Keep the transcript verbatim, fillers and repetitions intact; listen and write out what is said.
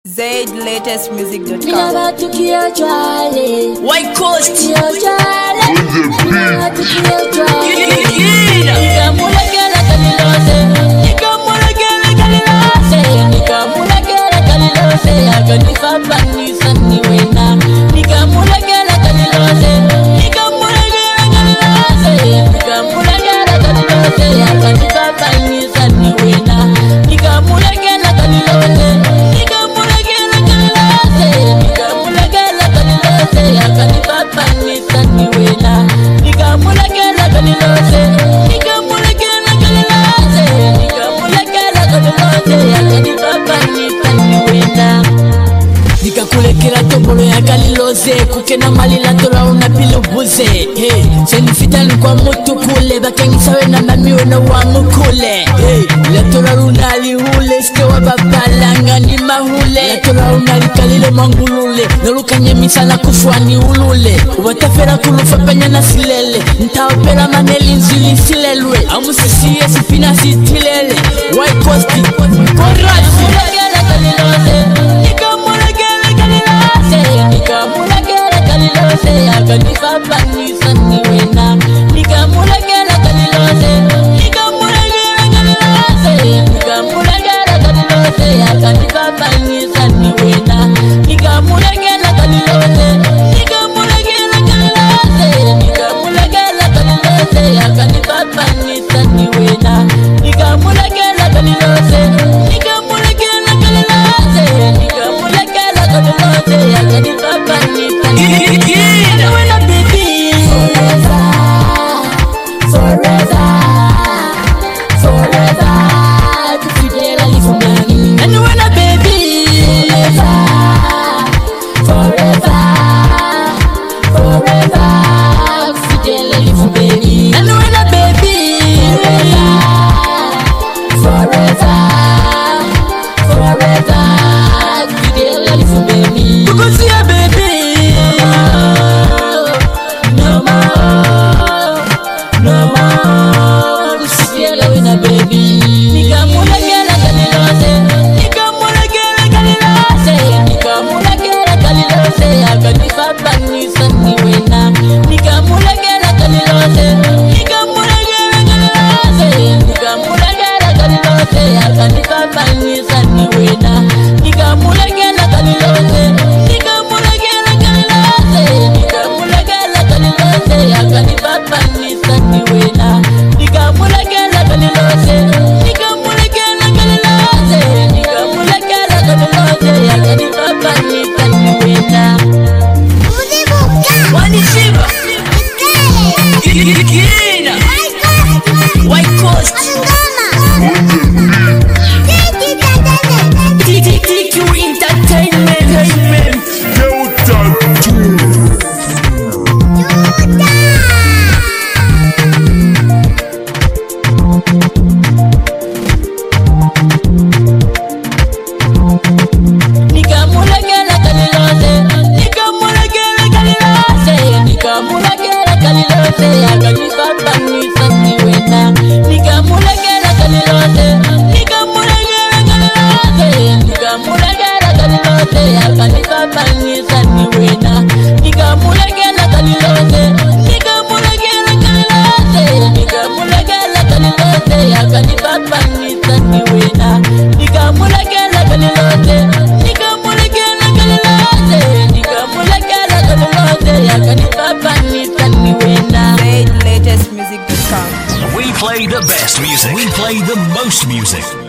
Z latest music dot com. White Coast. Nikakulekela tombolo ya Galiloze kukena mali la tola unapilo buze. Hey, senifitani kwa mutu kule bakengisa wena mami wena wangu kule. Hey, la tola unali hule ske wababalanga ni mahule. La tola unali kalile mangulule nolukanye misana kuswani ulule. Ubatafera kulufa penya na silele ntaopera maneli nzili silelwe. Amusisi ya sifina sitilele White Coast Korasi White Coast T Q Entertainment. We play the best music. We play the most music.